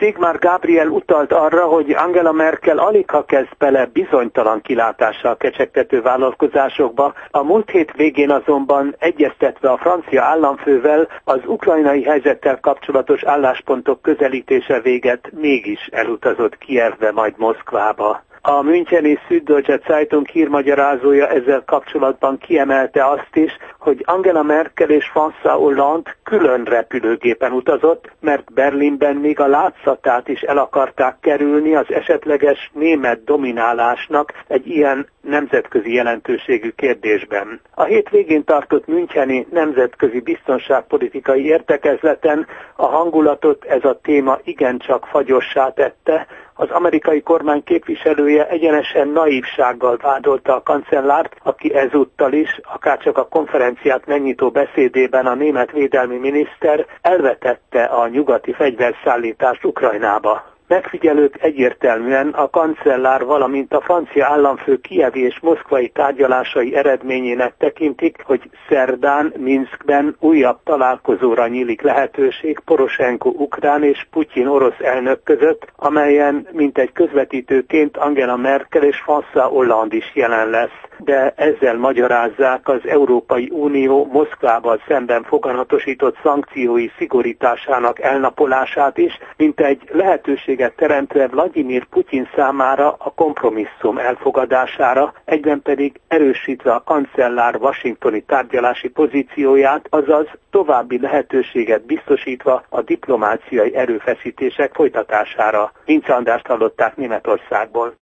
Sigmar Gabriel utalt arra, hogy Angela Merkel aligha kezd bele bizonytalan kilátással kecsegtető vállalkozásokba, a múlt hét végén azonban egyeztetve a francia államfővel az ukrajnai helyzettel kapcsolatos álláspontok közelítése véget mégis elutazott Kijevbe, majd Moszkvába. A müncheni Süddeutsche Zeitung hírmagyarázója ezzel kapcsolatban kiemelte azt is, hogy Angela Merkel és François Hollande külön repülőgépen utazott, mert Berlinben még a látszatát is el akarták kerülni az esetleges német dominálásnak egy ilyen nemzetközi jelentőségű kérdésben. A hétvégén tartott müncheni nemzetközi biztonságpolitikai értekezleten a hangulatot ez a téma igencsak fagyossá tette. Az amerikai kormány képviselője egyenesen naívsággal vádolta a kancellárt, aki ezúttal is, akárcsak a konferenciát megnyitó beszédében a német védelmi miniszter elvetette a nyugati fegyverszállítást Ukrajnába. Megfigyelők egyértelműen a kancellár, valamint a francia államfő kijevi és moszkvai tárgyalásai eredményének tekintik, hogy szerdán Minszkben újabb találkozóra nyílik lehetőség Poroshenko ukrán és Putyin orosz elnök között, amelyen mintegy közvetítőként Angela Merkel és François Hollande is jelen lesz. De ezzel magyarázzák az Európai Unió Moszkvával szemben foganatosított szankciói szigorításának elnapolását is, mint egy lehetőséget teremtve Vladimir Putyin számára a kompromisszum elfogadására, egyben pedig erősítve a kancellár washingtoni tárgyalási pozícióját, azaz további lehetőséget biztosítva a diplomáciai erőfeszítések folytatására. Vince Andrást hallották Németországból.